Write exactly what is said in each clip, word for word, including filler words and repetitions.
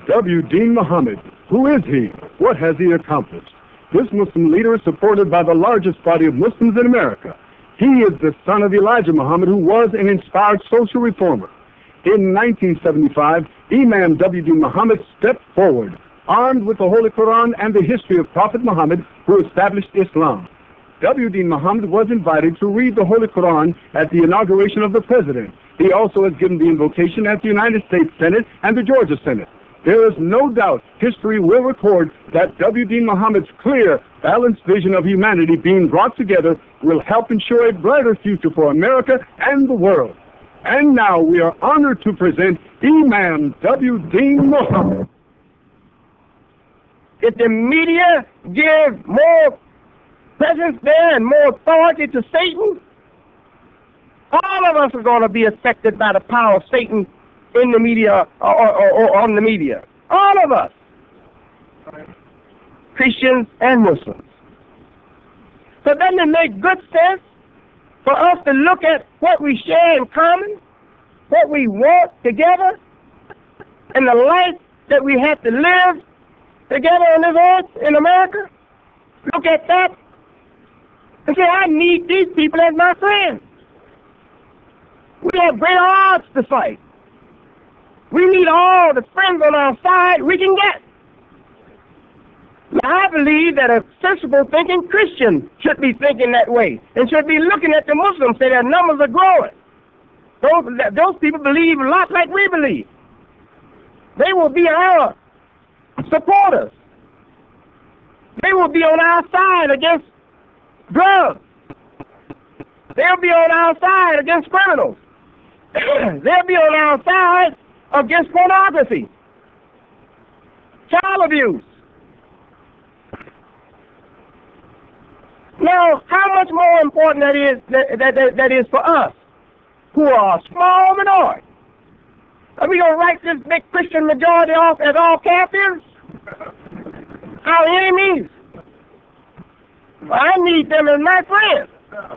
W. Deen Muhammad. Who is he? What has he accomplished? This Muslim leader is supported by the largest body of Muslims in America. He is the son of Elijah Muhammad, who was an inspired social reformer. In nineteen seventy-five, Imam W. Deen Muhammad stepped forward, armed with the Holy Quran and the history of Prophet Muhammad, who established Islam. W. Deen Muhammad was invited to read the Holy Quran at the inauguration of the president. He also has given the invocation at the United States Senate and the Georgia Senate. There is no doubt history will record that W. Deen Muhammad's clear, balanced vision of humanity being brought together will help ensure a brighter future for America and the world. And now we are honored to present Imam W. Deen Muhammad. If the media give more presence there and more authority to Satan, all of us are going to be affected by the power of Satan in the media or, or, or on the media. All of us. Christians and Muslims. So doesn't it make good sense for us to look at what we share in common, what we want together, and the life that we have to live together on this earth in America? Look at that and say, I need these people as my friends. We have great odds to fight. We need all the friends on our side we can get. Now, I believe that a sensible thinking Christian should be thinking that way and should be looking at the Muslims, say their numbers are growing. Those, those people believe a lot like we believe. They will be our supporters. They will be on our side against drugs. They'll be on our side against criminals. They'll be on our side against pornography, child abuse. Now, how much more important that is that, that, that, that is for us, who are a small minority? Are we going to write this big Christian majority off as all Kafirs? Our enemies? I need them as my friends.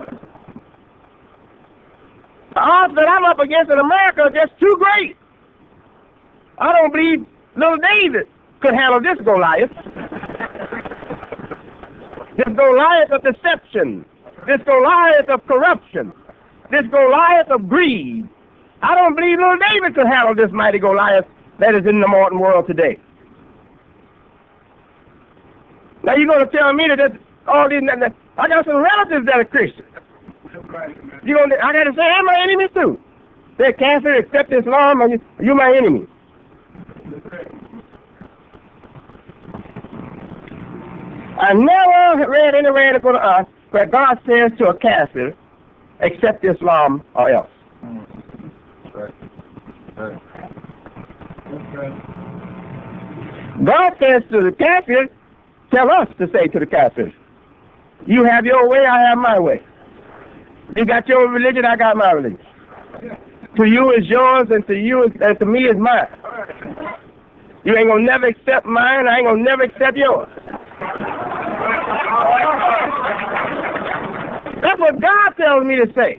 The odds that I'm up against in America are just too great. I don't believe little David could handle this Goliath. This Goliath of deception. This Goliath of corruption. This Goliath of greed. I don't believe little David could handle this mighty Goliath that is in the modern world today. Now you're going to tell me that this, all these, that I got some relatives that are Christians. You gonna, I got to say, I'm my enemies too. They're Catholic, accept Islam, or you, you're my enemy. I never read anywhere in the Book of us where God says to a Catholic, accept Islam or else. God says to the Catholic, tell us to say to the Catholic, you have your way, I have my way. You got your religion, I got my religion. To you is yours, and to you is, and to me is mine. You ain't gonna never accept mine, I ain't gonna never accept yours. That's what God tells me to say.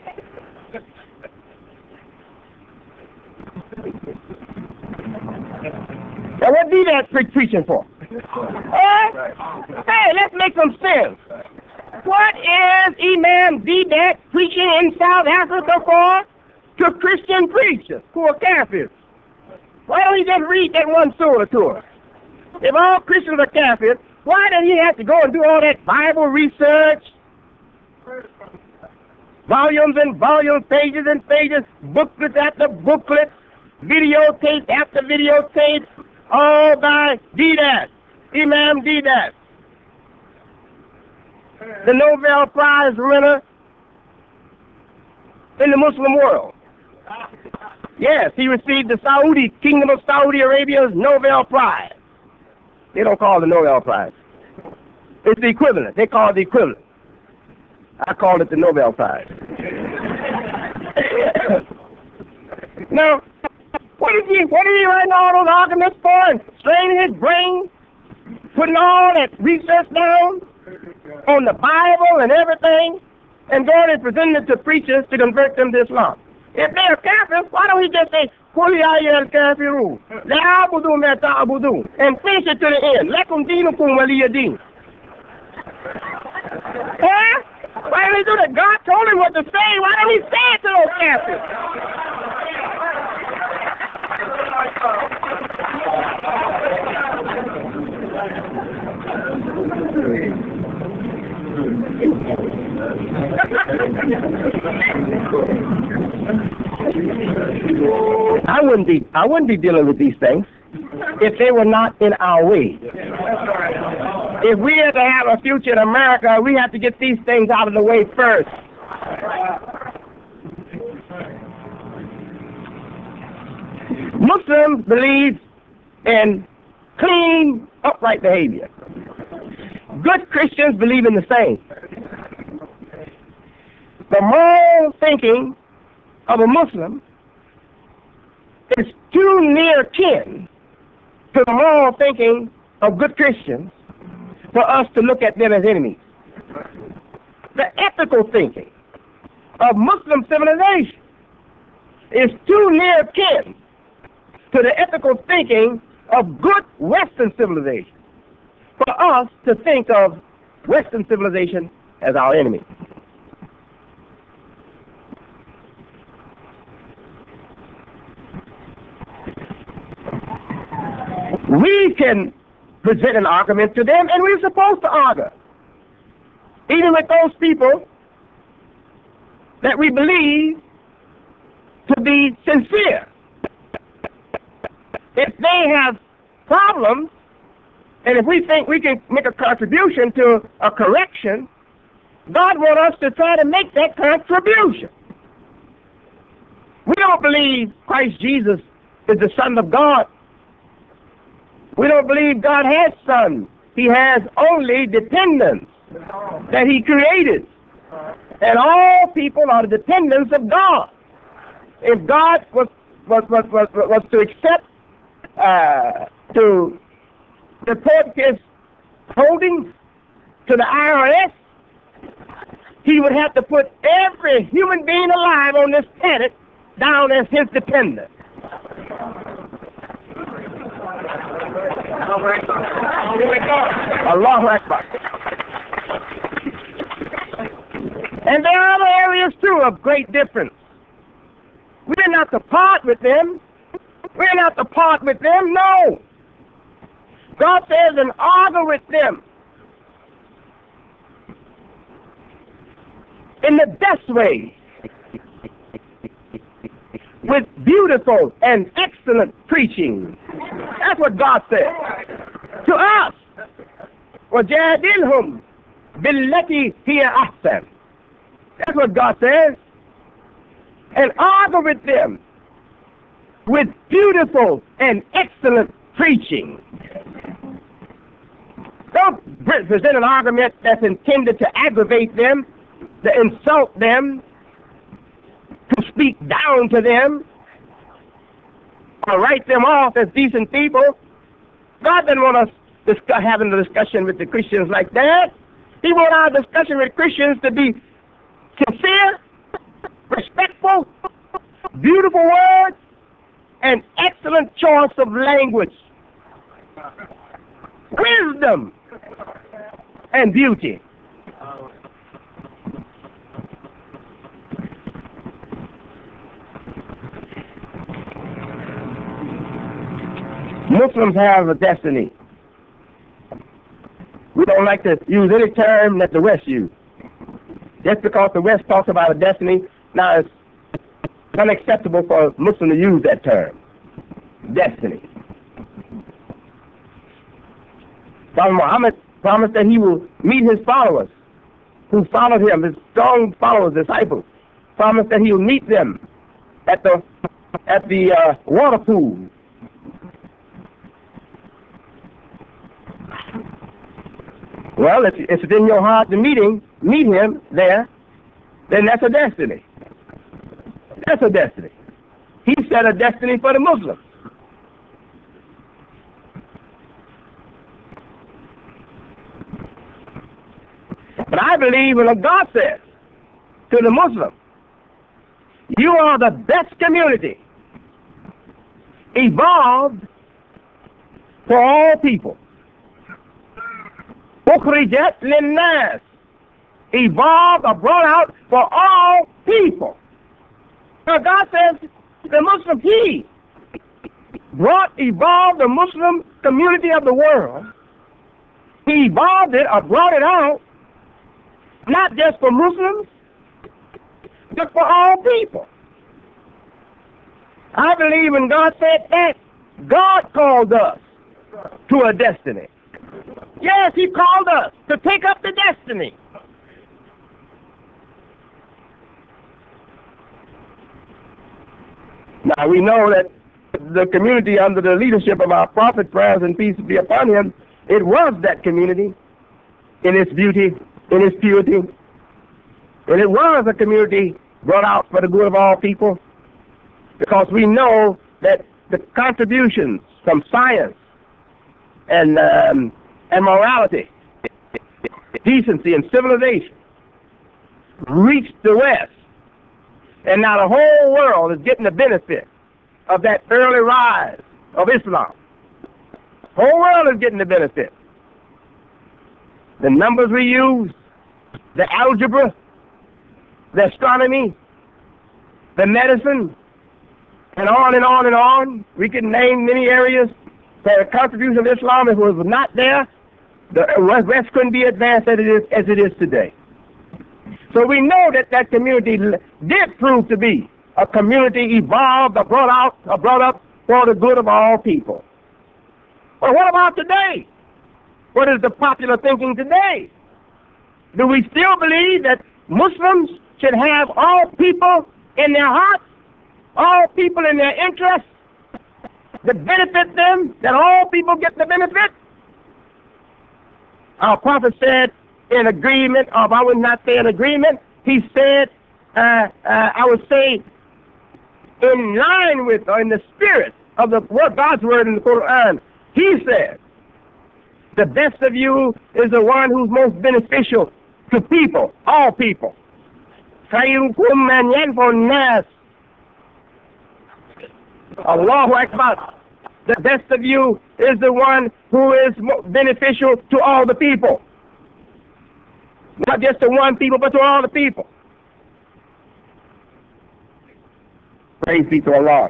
Now what be that pre preaching for? Hey, hey, let's make some sense. What is Imam Deedat preaching in South Africa for? To Christian preachers who are Kafirs. Why don't he just read that one surah to us? If all Christians are Kafirs, why does he have to go and do all that Bible research? Volumes and volumes, pages and pages, booklets after booklets, videotape after videotape, all by Deedat, Imam Deedat, the Nobel Prize winner in the Muslim world. Yes, he received the Saudi Kingdom of Saudi Arabia's Nobel Prize. They don't call it the Nobel Prize. It's the equivalent. They call it the equivalent. I call it the Nobel Prize. Now, what is he, what is he writing all those arguments for and straining his brain, putting all that research down on the Bible and everything, and going and presenting it to preachers to convert them to Islam? If they're Catholics, why don't he just say, قل يا أيها الكافرون لا أعبد ما تعبدون, and finish it to the end. لكم دينكم ولي دين. Huh? Why did he do that? God told him what to say. Why don't he say it to those campers? I wouldn't be I wouldn't be dealing with these things if they were not in our way. If we had to have a future in America, we have to get these things out of the way first. Muslims believe in clean, upright behavior. Good Christians believe in the same. The moral thinking of a Muslim is too near kin to the moral thinking of good Christians for us to look at them as enemies. The ethical thinking of Muslim civilization is too near kin to the ethical thinking of good Western civilization for us to think of Western civilization as our enemy. We can present an argument to them, and we're supposed to argue, even with those people that we believe to be sincere. If they have problems, and if we think we can make a contribution to a correction, God wants us to try to make that contribution. We don't believe Christ Jesus is the Son of God. We don't believe God has sons. He has only dependents that he created. And all people are the dependents of God. If God was was was was, was to accept uh, to report his holdings to the I R S, he would have to put every human being alive on this planet down as his dependent. Allahu Akbar. And there are other areas too of great difference. We're not to part with them. We're not to part with them, no. God says, and argue with them in the best way, with beautiful and excellent preaching. That's what God said to us. وَجَادِلْهُمْ بِالَّتِي هِيَ أَحْسَنُ. That's what God says. And argue with them with beautiful and excellent preaching. Don't present an argument that's intended to aggravate them, to insult them, to speak down to them, or write them off as decent people. God doesn't want us discuss, having a discussion with the Christians like that. He wants our discussion with Christians to be sincere, respectful, beautiful words, and excellent choice of language, wisdom, and beauty. Muslims have a destiny. We don't like to use any term that the West use. Just because the West talks about a destiny, now it's unacceptable for a Muslim to use that term. Destiny. Prophet Muhammad promised that he will meet his followers who followed him, his strong followers, disciples. Promised that he will meet them at the at the uh, water pool. Well, if, if it's in your heart to meet him, meet him there, then that's a destiny. That's a destiny. He set a destiny for the Muslims. But I believe when God says to the Muslim, you are the best community evolved for all people. Ukhrijat linnas, evolved or brought out for all people. Now God says the Muslim, He brought, evolved the Muslim community of the world. He evolved it or brought it out, not just for Muslims, but for all people. I believe when God said that, God called us to a destiny. Yes, He called us to take up the destiny. Now we know that the community under the leadership of our prophet, prayers and peace be upon him, it was that community in its beauty, in its purity. And it was a community brought out for the good of all people, because we know that the contributions from science and um, and morality, decency and civilization reached the West, and now the whole world is getting the benefit of that early rise of Islam. The whole world is getting the benefit. The numbers we use, the algebra, the astronomy, the medicine, and on and on and on. We can name many areas where the contribution of Islam, if it was not there, the West couldn't be advanced as it is, as it is today. So we know that that community did prove to be a community evolved or brought out or brought up for the good of all people. Well, what about today? What is the popular thinking today? Do we still believe that Muslims should have all people in their hearts, all people in their interests, that benefit them, that all people get the benefit? Our prophet said in agreement, or I would not say in agreement, he said, uh, uh, I would say in line with, or in the spirit of the what God's word in the Quran, he said, the best of you is the one who's most beneficial to people, all people. خيركم من ينفع الناس. Allahu Akbar. The best of you is the one who is beneficial to all the people. Not just to one people, but to all the people. Praise be to Allah.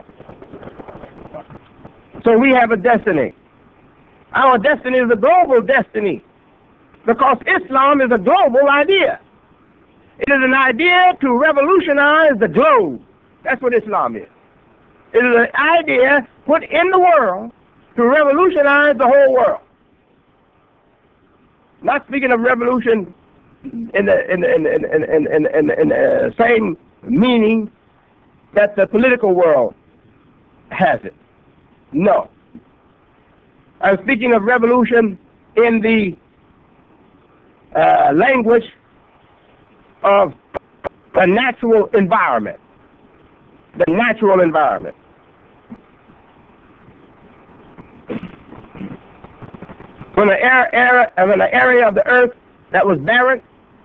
So we have a destiny. Our destiny is a global destiny, because Islam is a global idea. It is an idea to revolutionize the globe. That's what Islam is. It is an idea put in the world to revolutionize the whole world. Not speaking of revolution in the in the, in the, in the, in the, in the, in the, in the same meaning that the political world has it. No. I'm speaking of revolution in the uh, language of the natural environment. The natural environment. When an area, when an area of the earth that was barren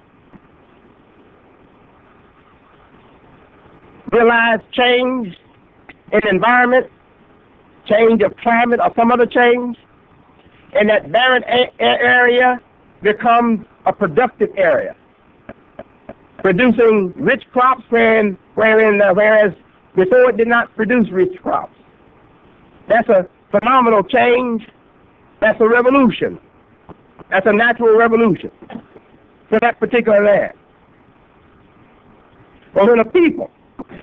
realized change in environment, change of climate or some other change, and that barren a area becomes a productive area, producing rich crops wherein, wherein uh, whereas before it did not produce rich crops. That's a phenomenal change. That's a revolution. That's a natural revolution for that particular land. But when a people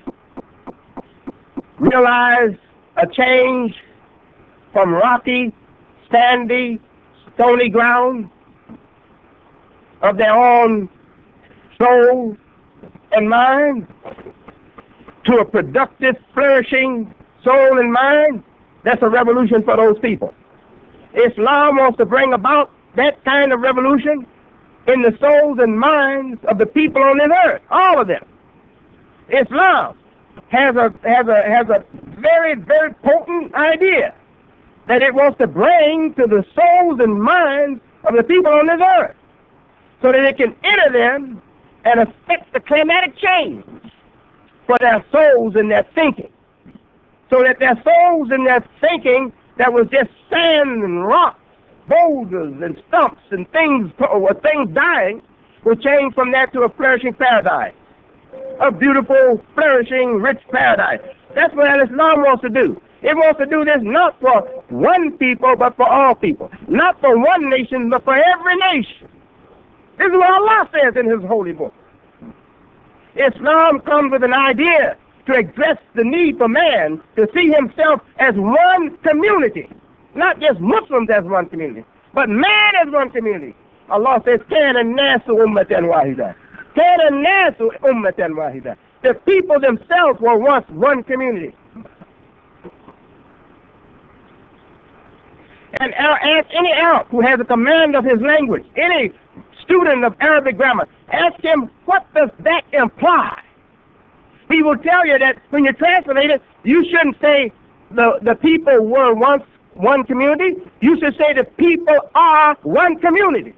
realize a change from rocky, sandy, stony ground of their own soul and mind to a productive, flourishing soul and mind, that's a revolution for those people. Islam wants to bring about that kind of revolution in the souls and minds of the people on this earth, all of them. Islam has a has a has a very, very potent idea that it wants to bring to the souls and minds of the people on this earth, so that it can enter them and affect the climatic change for their souls and their thinking. so that their souls and their thinking that was just sand and rocks, boulders and stumps and things, or things dying, will change from that to a flourishing paradise, a beautiful, flourishing, rich paradise. That's what Islam wants to do. It wants to do this not for one people, but for all people. Not for one nation, but for every nation. This is what Allah says in His holy book. Islam comes with an idea to address the need for man to see himself as one community. Not just Muslims as one community, but man as one community. Allah says, كَانَ النَّاسُ أُمَّةً وَاحِدًا. كَانَ النَّاسُ أُمَّةً وَاحِدًا. The people themselves were once one community. And ask any Arab who has a command of his language, any student of Arabic grammar, ask him, what does that imply? He will tell you that when you translate it, you shouldn't say the, the people were once one community. You should say the people are one community.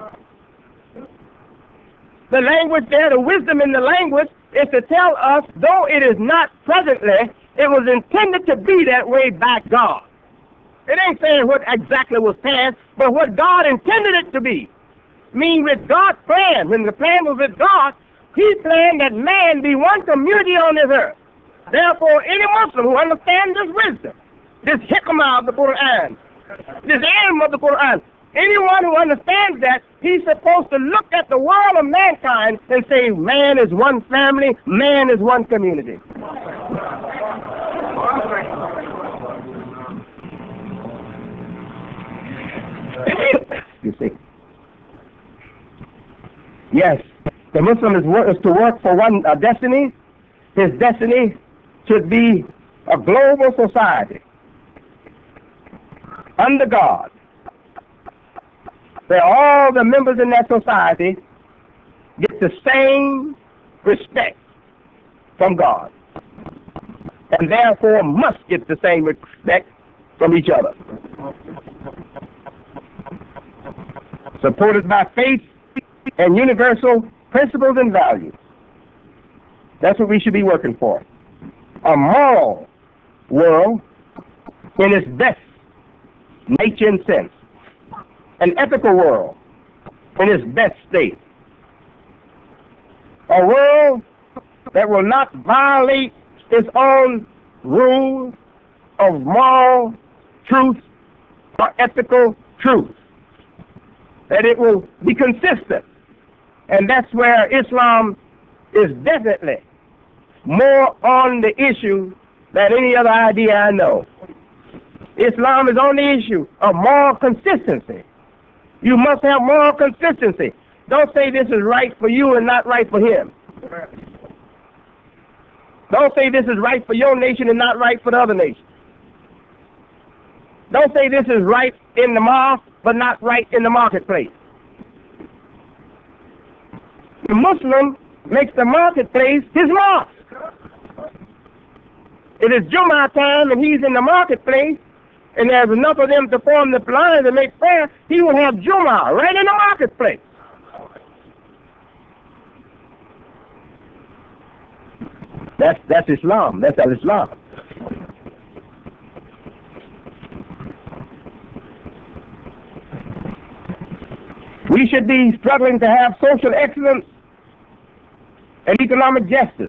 The language there, the wisdom in the language, is to tell us, though it is not presently, it was intended to be that way by God. It ain't saying what exactly was planned, but what God intended it to be. Mean with God's plan, when the plan was with God, He planned that man be one community on this earth. Therefore, any Muslim who understands this wisdom, this hikmah of the Quran, this ilm of the Quran, anyone who understands that, he's supposed to look at the world of mankind and say, man is one family, man is one community. You see. Yes, the Muslim is, work, is to work for one a destiny. His destiny should be a global society under God, where all the members in that society get the same respect from God, and therefore must get the same respect from each other. Supported by faith and universal principles and values. That's what we should be working for. A moral world in its best nature and sense. An ethical world in its best state. A world that will not violate its own rules of moral truth or ethical truth. That it will be consistent. And that's where Islam is definitely more on the issue than any other idea I know. Islam is on the issue of moral consistency. You must have moral consistency. Don't say this is right for you and not right for him. Don't say this is right for your nation and not right for the other nation. Don't say this is right in the mosque but not right in the marketplace. The Muslim makes the marketplace his mosque. It is Jummah time and he's in the marketplace, and there's enough of them to form the lines and make prayer, he will have Jummah right in the marketplace. That's that's Islam. That's al-Islam. We should be struggling to have social excellence and economic justice.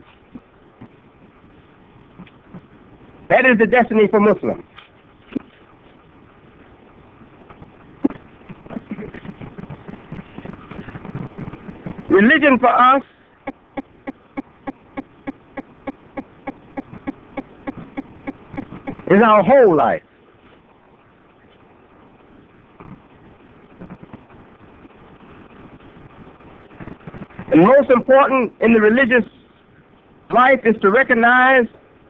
That is the destiny for Muslims. Religion for us is our whole life. And most important in the religious life is to recognize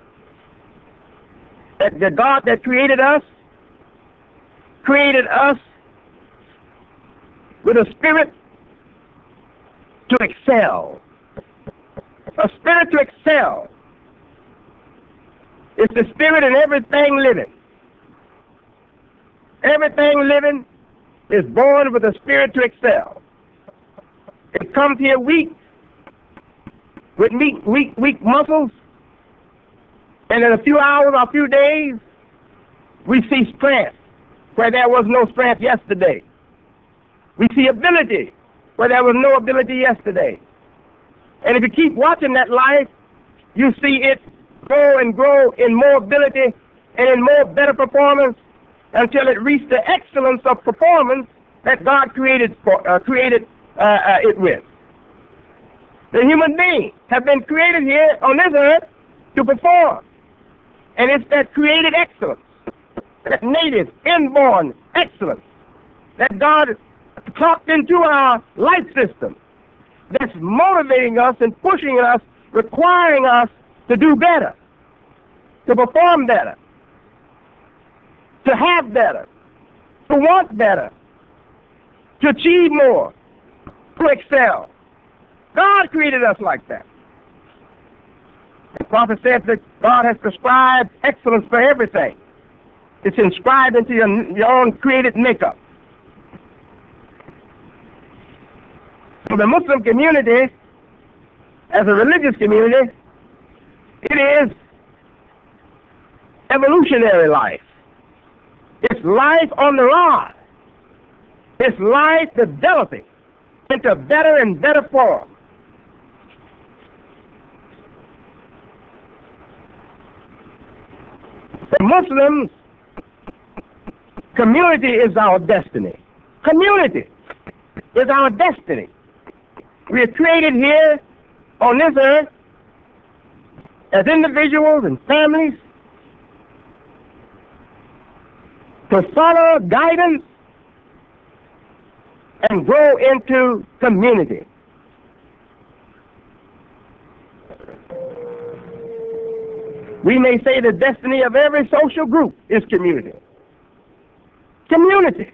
that the God that created us created us with a spirit to excel. A spirit to excel. It's the spirit in everything living. Everything living is born with a spirit to excel. It comes here weak, with weak, weak, weak muscles, And in a few hours or a few days, we see strength where there was no strength yesterday. We see ability where there was no ability yesterday. And if you keep watching that life, you see it grow and grow in more ability and in more better performance until it reached the excellence of performance that God created for, uh, created uh, uh, it with. The human beings have been created here on this earth to perform. And it's that created excellence, that native, inborn excellence that God clocked into our life system that's motivating us and pushing us, requiring us to do better, to perform better, to have better, to want better, to achieve more, to excel. God created us like that. The prophet said that God has prescribed excellence for everything. It's inscribed into your, your own created makeup. So the Muslim community, as a religious community, it is evolutionary life. It's life on the rise. It's life developing into better and better form. For Muslims, community is our destiny. Community is our destiny. We are created here on this earth as individuals and families to follow guidance and grow into community. We may say the destiny of every social group is community. Community.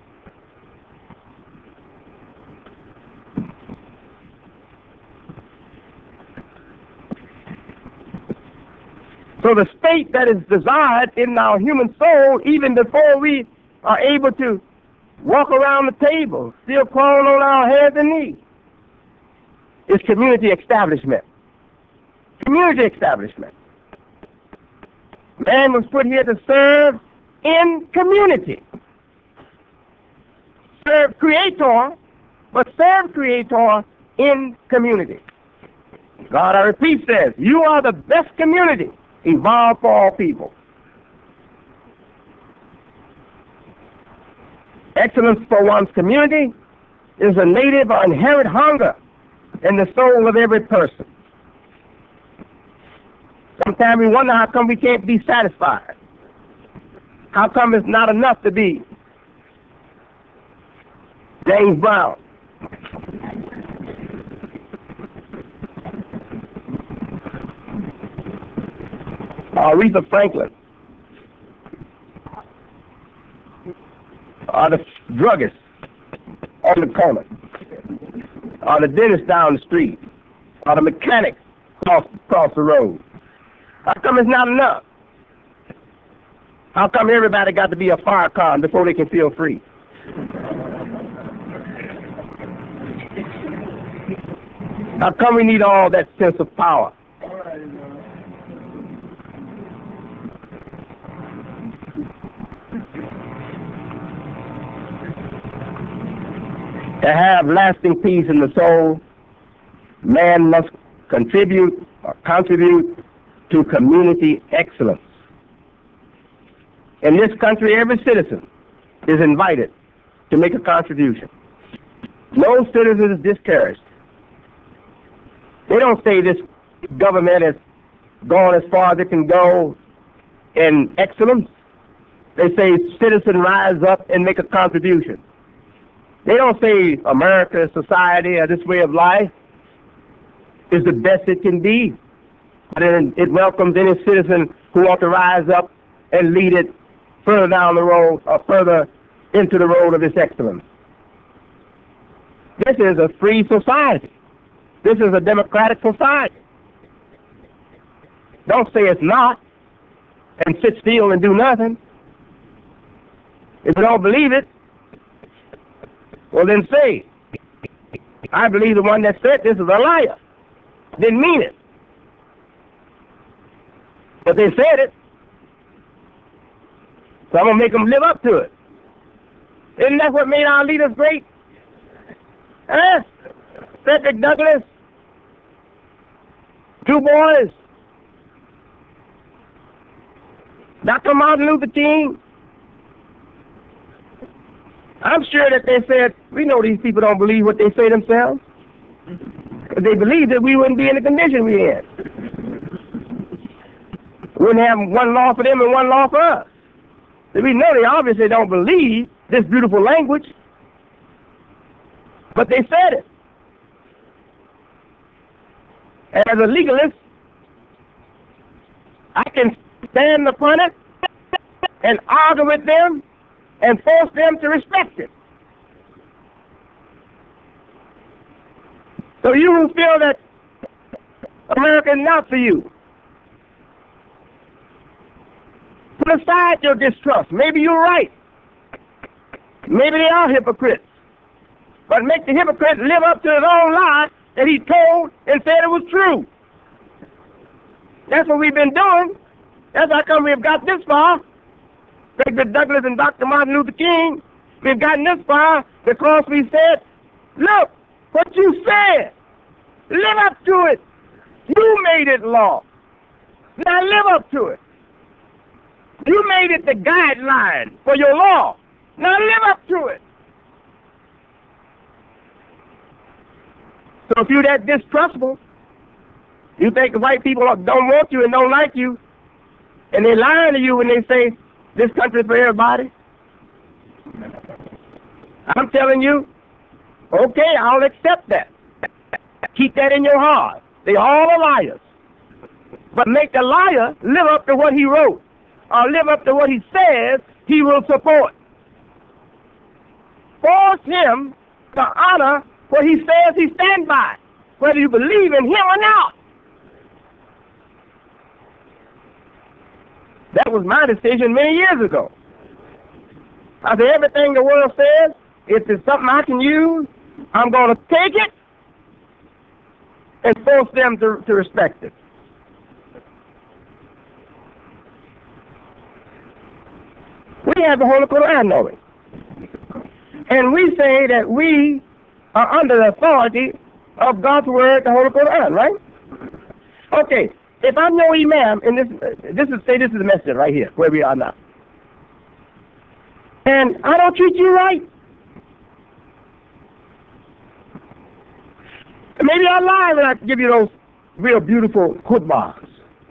So the state that is desired in our human soul, even before we are able to walk around the table, still crawling on our hands and knees, is community establishment. Community establishment. Man was put here to serve in community. Serve Creator, but serve Creator in community. God, I repeat, says, you are the best community evolved for all people. Excellence for one's community is a native or inherent hunger in the soul of every person. Sometimes we wonder how come we can't be satisfied. How come it's not enough to be James Brown? Or Aretha Franklin? Or the druggist on the corner? Or the dentist down the street? Or the mechanic across, across the road? How come it's not enough? How come everybody got to be a Farrakhan before they can feel free? How come we need all that sense of power? To have lasting peace in the soul, man must contribute or contribute to community excellence. In this country, every citizen is invited to make a contribution. No citizen is discouraged. They don't say this government has gone as far as it can go in excellence. They say citizen rise up and make a contribution. They don't say America, society, or this way of life is the best it can be. But it welcomes any citizen who wants to rise up and lead it further down the road or further into the road of this excellence. This is a free society. This is a democratic society. Don't say it's not and sit still and do nothing. If you don't believe it, well then say, I believe the one that said this is a liar. Didn't mean it. But they said it. So I'm going to make them live up to it. Isn't that what made our leaders great? Huh? Frederick Douglass, Du Bois, Doctor Martin Luther King. I'm sure that they said, we know these people don't believe what they say themselves. If they believed it, we wouldn't be in the condition we're in. We wouldn't have one law for them and one law for us. So we know they obviously don't believe this beautiful language. But they said it. As a legalist, I can stand upon it and argue with them and force them to respect it. So you who feel that America is not for you, put aside your distrust. Maybe you're right. Maybe they are hypocrites. But make the hypocrite live up to his own lie that he told and said it was true. That's what we've been doing. That's how come we've got this far. Frederick Douglass and Doctor Martin Luther King, we've gotten this far because we said, look, what you said, live up to it. You made it law. Now live up to it. You made it the guideline for your law. Now live up to it. So if you're that distrustful, you think the white people don't want you and don't like you, and they're lying to you when they say this country is for everybody, I'm telling you, okay, I'll accept that. Keep that in your heart. They all are liars. But make the liar live up to what he wrote, or live up to what he says he will support. Force him to honor what he says he stands by, whether you believe in him or not. That was my decision many years ago. I said, everything the world says, if it's something I can use, I'm going to take it and force them to, to respect it. We have the Holy Quran knowing. And we say that we are under the authority of God's word, the Holy Quran, right? Okay, if I'm your imam, and this, this is, say this is the message right here, where we are now, and I don't treat you right, maybe I lie when I give you those real beautiful khutbahs.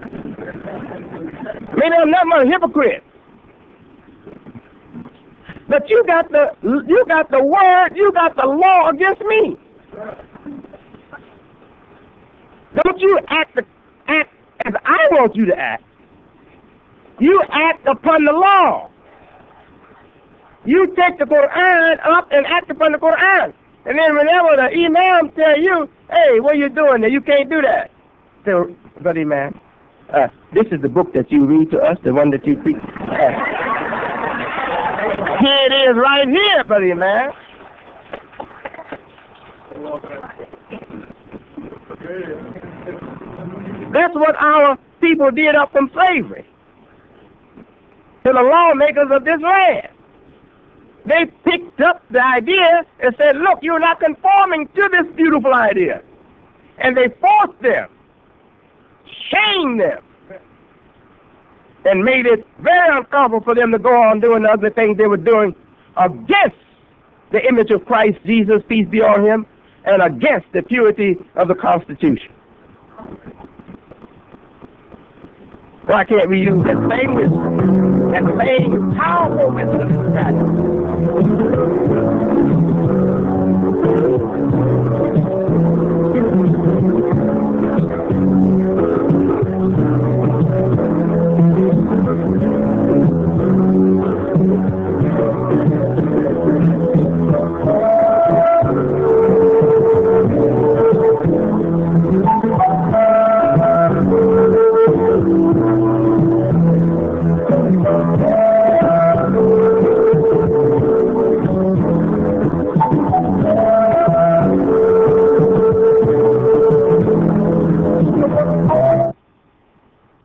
Maybe I'm not a hypocrite. But you got the you got the word, you got the law against me. Don't you act act as I want you to act. You act upon the law. You take the Quran up and act upon the Quran. And then whenever the imam tell you, hey, what are you doing there? You can't do that. So, brother imam, uh, this is the book that you read to us, the one that you preach. Uh, Here it is right here, buddy, man. That's what our people did up from slavery to the lawmakers of this land. They picked up the idea and said, look, you're not conforming to this beautiful idea. And they forced them, shamed them, and made it very uncomfortable for them to go on doing the other things they were doing against the image of Christ Jesus, peace be on him, and against the purity of the Constitution. Why can't we use that same wisdom, that same powerful wisdom